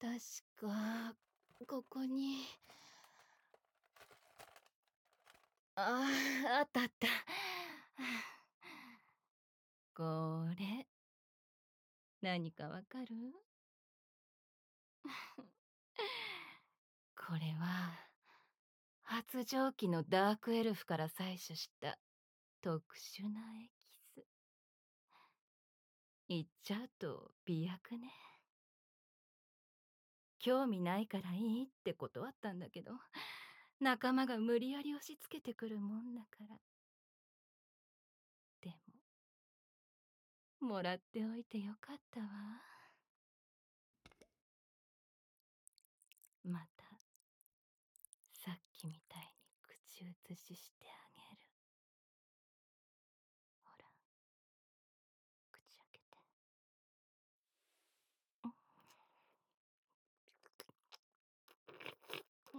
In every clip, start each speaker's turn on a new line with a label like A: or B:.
A: 確か、ここに。あったあった。これ、何かわかる？これは、発情期のダークエルフから採取した特殊なエキス。言っちゃうと媚薬ね。興味ないからいいって断ったんだけど、仲間が無理やり押し付けてくるもんだから。でも、もらっておいてよかったわ。また、さっきみたいに口移ししてあげる。ほら、口開けて。うん。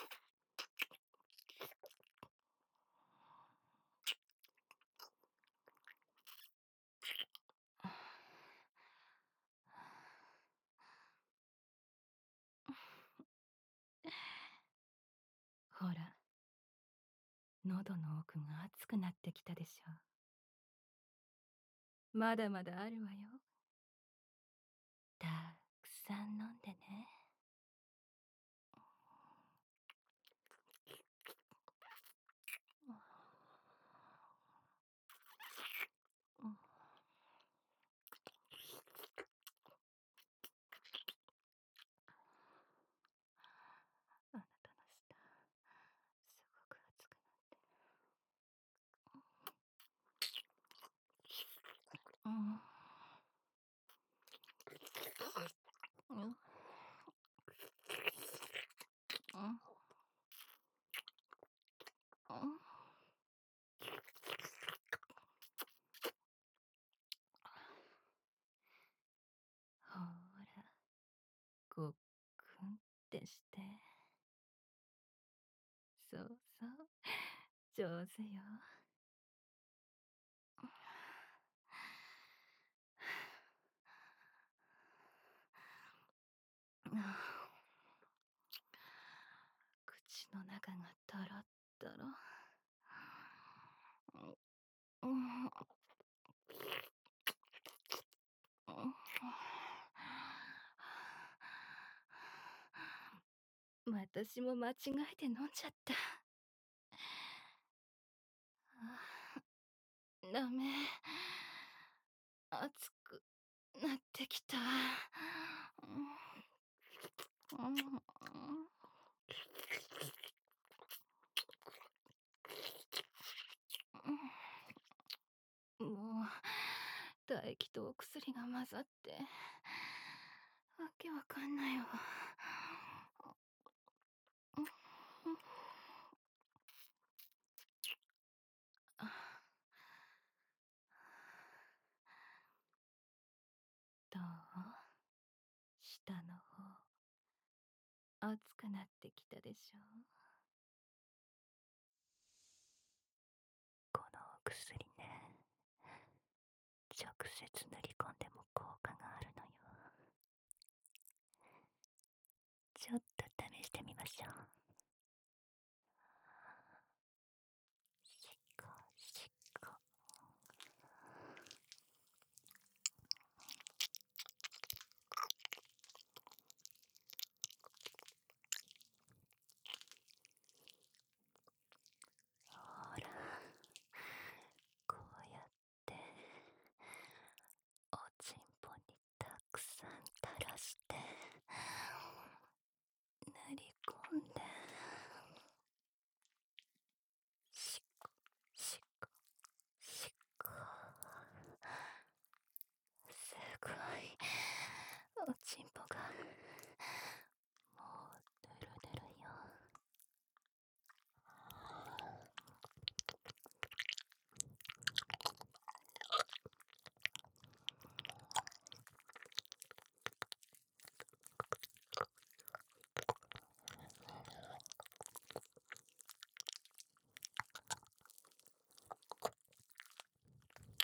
A: ほら、喉の奥が熱くなってきたでしょ。まだまだあるわよ。たくさん飲んでね。うん。あなたの舌、すごく熱くなって。うん。うん。うん。うん。ほら、ごっくんってして。そうそう、上手よ。口の中がトロットロ。うん。私も間違えて飲んじゃった。ダメ。熱くなってきた。うん。もう唾液とお薬が混ざってわけわかんないわ。どう？下の方熱くなってきたでしょ？このお薬ね、直接塗り込んでも効果があるのよ。ちょっと試してみましょう。しこしこ。ほら、こうやっておちんぽにたくさん垂らして塗り込んで、しこしこしこ。すごい、おちんぽがもうぬるぬるよ。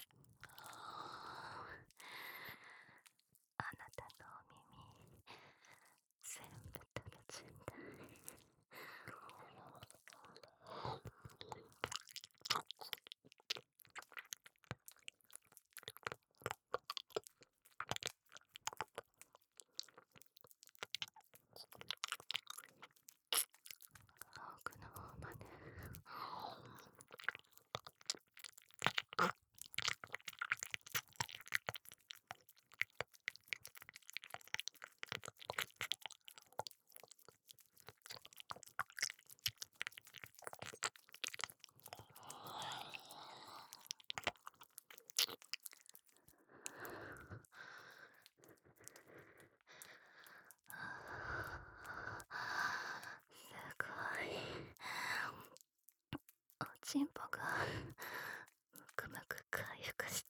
A: あなたのお耳、 ちんぽがむくむく回復した。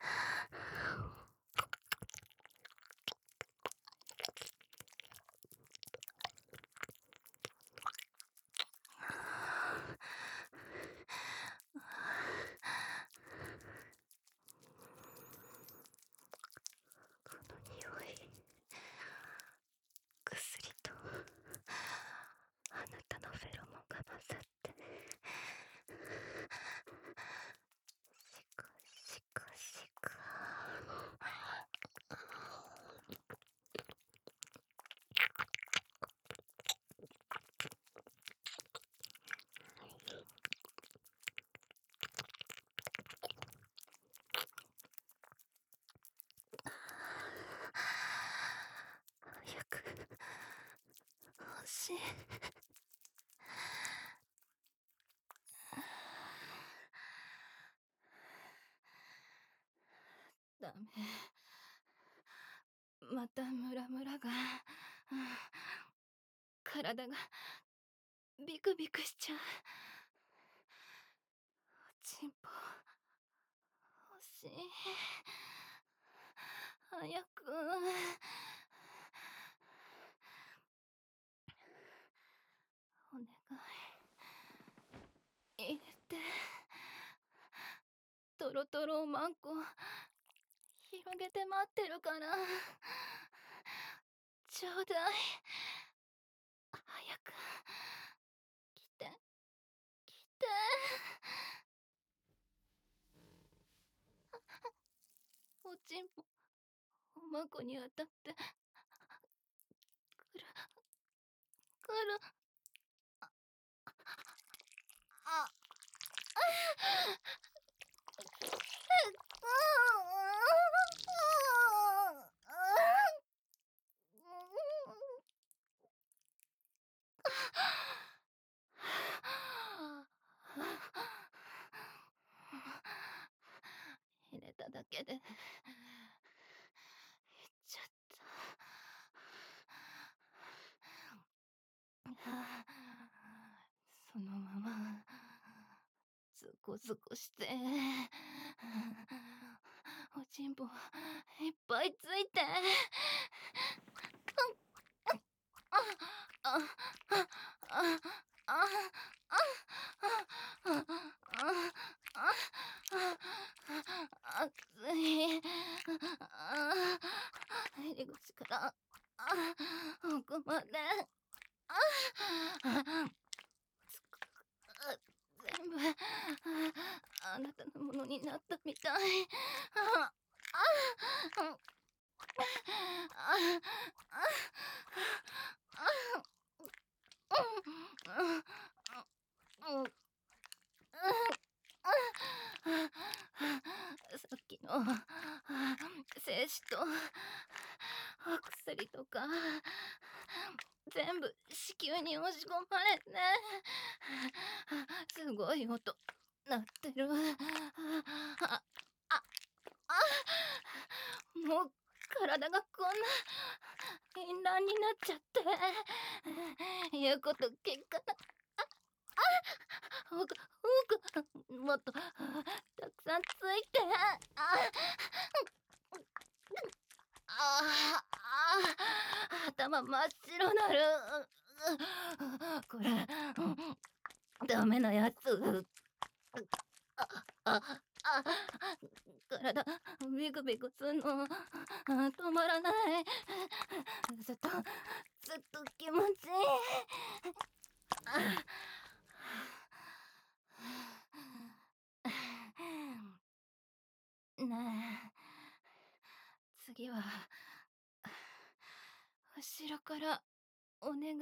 A: この匂い、薬とあなたのフェロモンが混ざってシクシクシク。早く欲しい。ダメ、またムラムラが、体がビクビクしちゃう。おちんぽ欲しい。早く。お願い入れて。トロトロおまんこ広げて待ってるから、ちょうだい。早く来て来て。おちんぽおまんこに当たってくるくる。ああ入れただけでちゃった。そのままズコズコしておちんぽいっぱいついて。熱い。入り口から奥まで全部あなたのものになったみたい。さっきの精子とお薬とか全部子宮に押し込まれてすごい音鳴ってる。ああもう体がこんな痙攣になっちゃって言うこと聞かな。もっとたくさんついて。頭真っ白なる。これダメなやつ。体ビクビクすんの止まらない。ずっと気持ちいい。ねえ、次は後ろからお願い。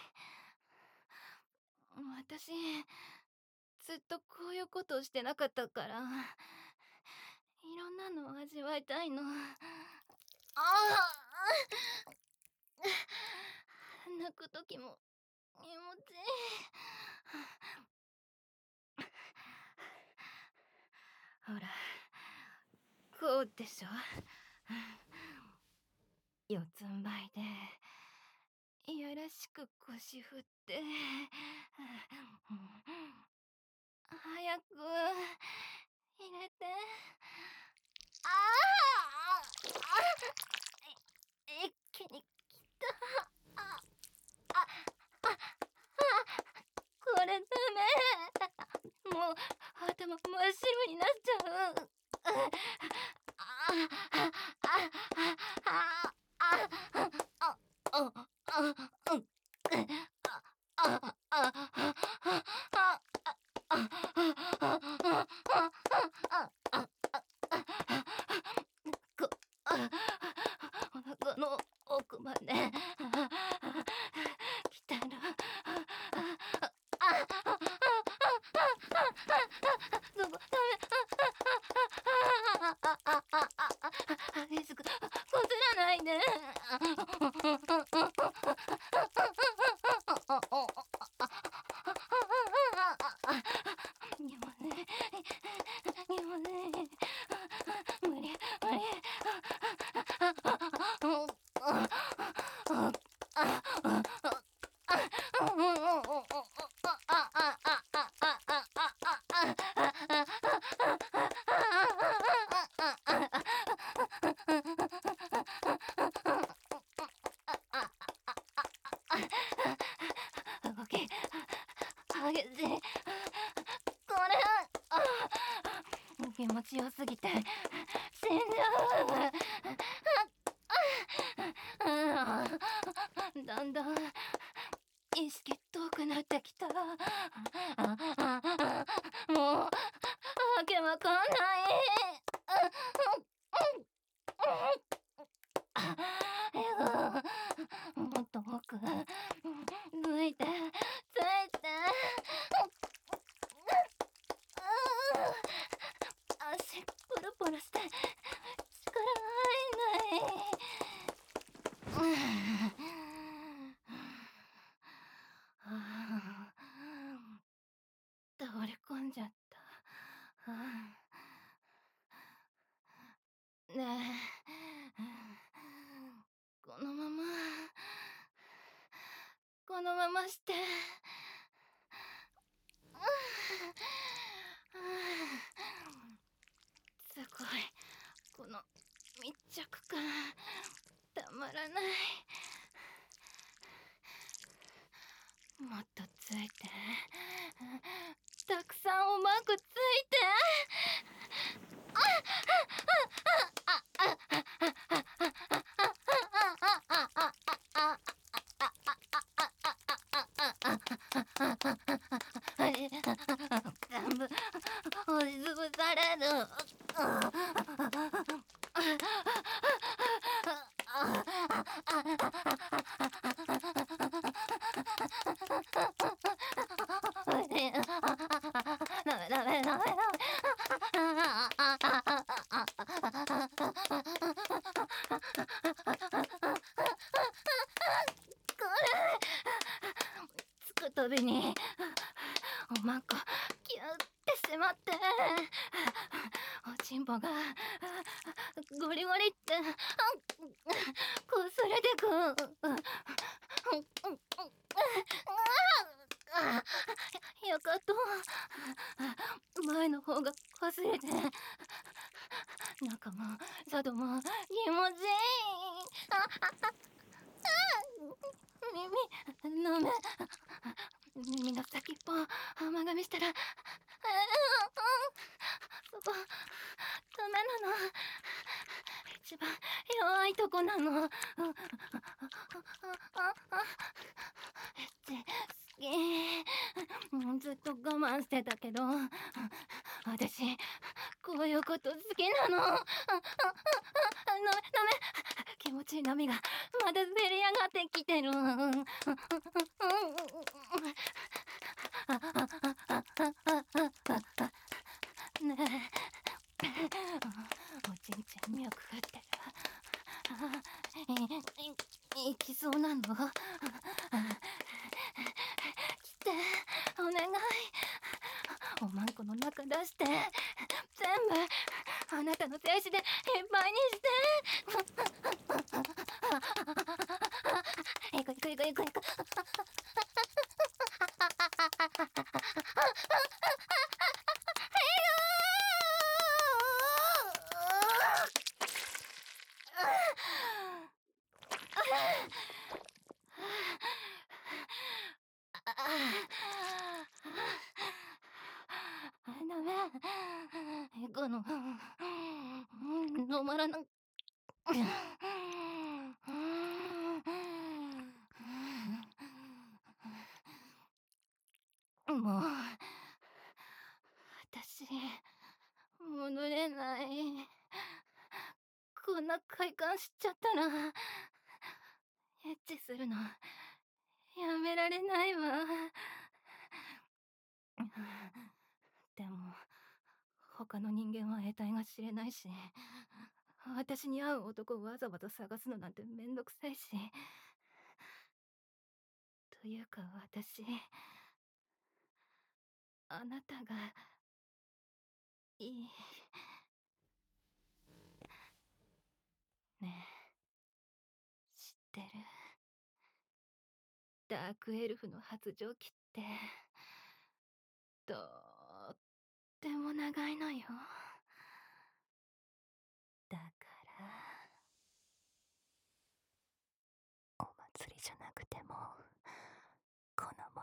A: 私ずっとこういうことをしてなかったからいろんなのを味わいたいの。泣く時も気持ちいい。ほらこうでしょ。四つん這いでいやらしく腰振って早く入れて。あ一気にきた。あああこれダメ。もう頭真っ白になっちゃう。こお腹の奥まで来たらそこダメ。激しくこすらないで。にもねにもね無理無理。動き激しい。これ気持ちよすぎて死んじゃう。だんだん意識遠くなってきた。もうわけわかんない。もっと奥抜いてついて。足プルプルして力入んない。倒れ込んじゃった。ねえ、このままして。すごいこの密着感たまらない。もっとついて。たくさんうまくついて。全部押しつぶされる。ダメダメダメダメ。これつくたびにおまんこキュってしまって、おちんぽがゴリゴリってこすれてく。よかった。前の方がこすれて中も外も気持ちいい。耳の目耳の先っぽ甘噛みしたらそこダメなの。一番弱いとこなの。エッチ好き。ずっと我慢してたけど私こういうこと好きなの。ダメ気持ちいい波がまだせり上がってきてる。ねえおちんちん脈打ってる。いきそうなの。来てお願い。おまんこの中出して全部あなたの精子でいっぱいにして。行く行く行く行く行く。 止まらなもう、私、戻れない。こんな快感しちゃったら、エッチするの、やめられないわ。でも、他の人間は得体が知れないし、私に合う男をわざわざ探すのなんてめんどくさいし。というか私、あなたがいい。ねえ、知ってる？ダークエルフの発情期って、とっても長いのよ。だから、お祭りじゃなくても、この